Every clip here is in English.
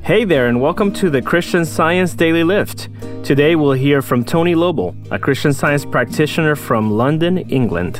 Hey there, and welcome to the Christian Science Daily Lift. Today we'll hear from Tony Lobo, a Christian Science practitioner from London, England.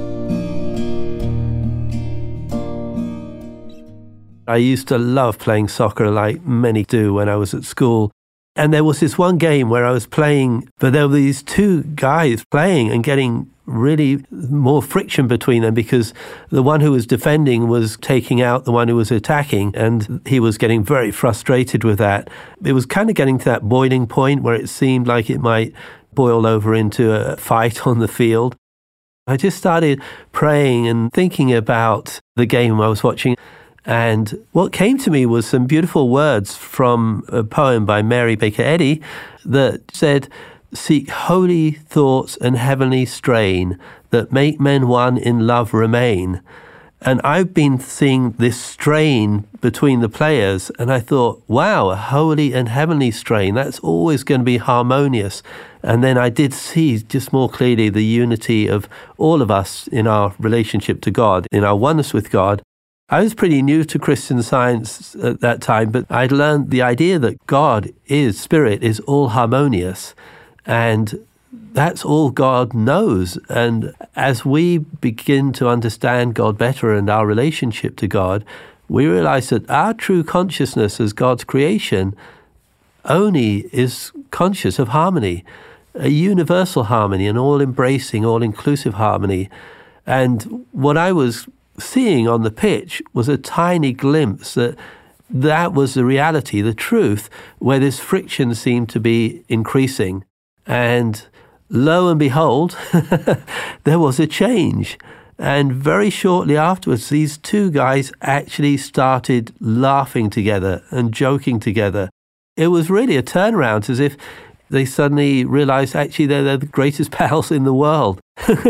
I used to love playing soccer like many do when I was at school. And there was this one game where I was playing, but there were these two guys playing and getting really more friction between them because the one who was defending was taking out the one who was attacking, and he was getting very frustrated with that. It was kind of getting to that boiling point where it seemed like it might boil over into a fight on the field. I just started praying and thinking about the game I was watching. And what came to me was some beautiful words from a poem by Mary Baker Eddy that said, "Seek holy thoughts and heavenly strain that make men one in love remain." And I've been seeing this strain between the players, and I thought, wow, a holy and heavenly strain, that's always going to be harmonious. And then I did see just more clearly the unity of all of us in our relationship to God, in our oneness with God. I was pretty new to Christian Science at that time, but I'd learned the idea that God is spirit, is all harmonious, and that's all God knows. And as we begin to understand God better and our relationship to God, we realize that our true consciousness as God's creation only is conscious of harmony, a universal harmony, an all-embracing, all-inclusive harmony. And what I was seeing on the pitch was a tiny glimpse that was the reality, the truth, where this friction seemed to be increasing. And lo and behold, there was a change. And very shortly afterwards, these two guys actually started laughing together and joking together. It was really a turnaround, as if they suddenly realized actually they're the greatest pals in the world.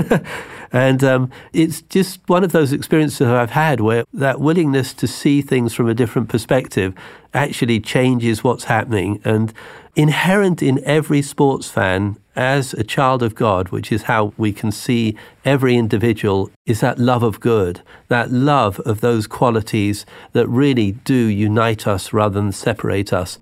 And it's just one of those experiences I've had where that willingness to see things from a different perspective actually changes what's happening. And inherent in every sports fan as a child of God, which is how we can see every individual, is that love of good, that love of those qualities that really do unite us rather than separate us.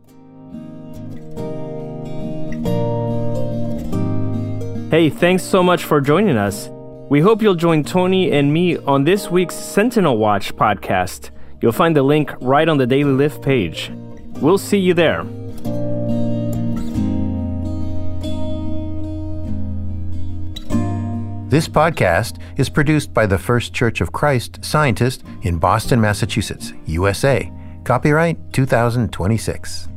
Hey, thanks so much for joining us. We hope you'll join Tony and me on this week's Sentinel Watch podcast. You'll find the link right on the Daily Lift page. We'll see you there. This podcast is produced by the First Church of Christ Scientist in Boston, Massachusetts, USA. Copyright 2026.